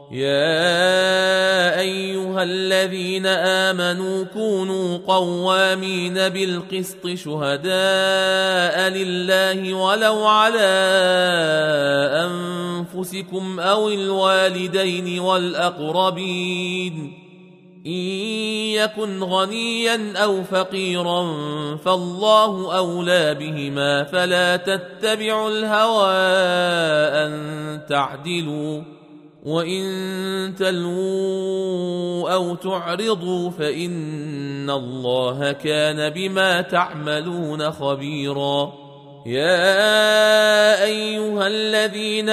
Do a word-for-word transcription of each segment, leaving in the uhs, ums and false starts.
يا أيها الذين آمنوا كونوا قوامين بالقسط شهداء لله ولو على أنفسكم أو الوالدين والأقربين إن يكن غنيا أو فقيرا فالله أولى بهما فلا تتبعوا الهوى أن تعدلوا وإن تلووا أو تعرضوا فإن الله كان بما تعملون خبيرا. يا أيها الذين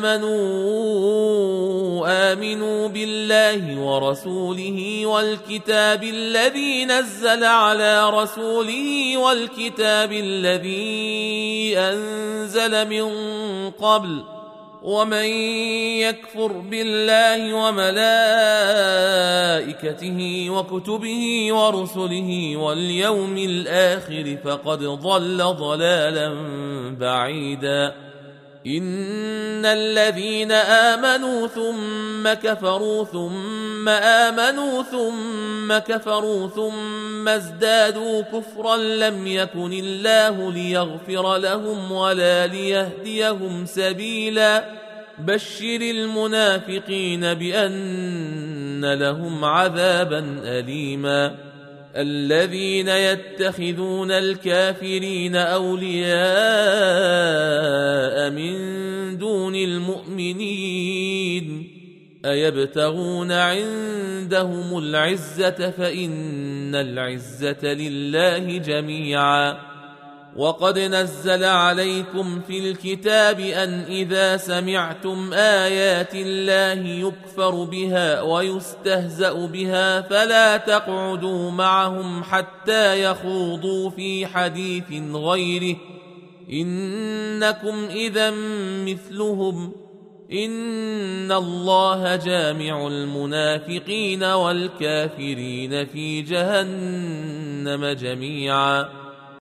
آمنوا آمنوا بالله ورسوله والكتاب الذي نزل على رسوله والكتاب الذي أنزل من قبل ومن يكفر بالله وملائكته وكتبه ورسله واليوم الآخر فقد ضل ضلالا بعيدا. إن الذين آمنوا ثم كفروا ثم آمنوا ثم كفروا ثم ازدادوا كفرا لم يكن الله ليغفر لهم ولا ليهديهم سبيلا. بشر المنافقين بأن لهم عذابا أليما. الذين يتخذون الكافرين أولياء من دون المؤمنين أيبتغون عندهم العزة فإن العزة لله جميعا. وقد نزل عليكم في الكتاب أن إذا سمعتم آيات الله يكفر بها ويستهزأ بها فلا تقعدوا معهم حتى يخوضوا في حديث غيره إنكم إذا مثلهم إن الله جامع المنافقين والكافرين في جهنم جميعا.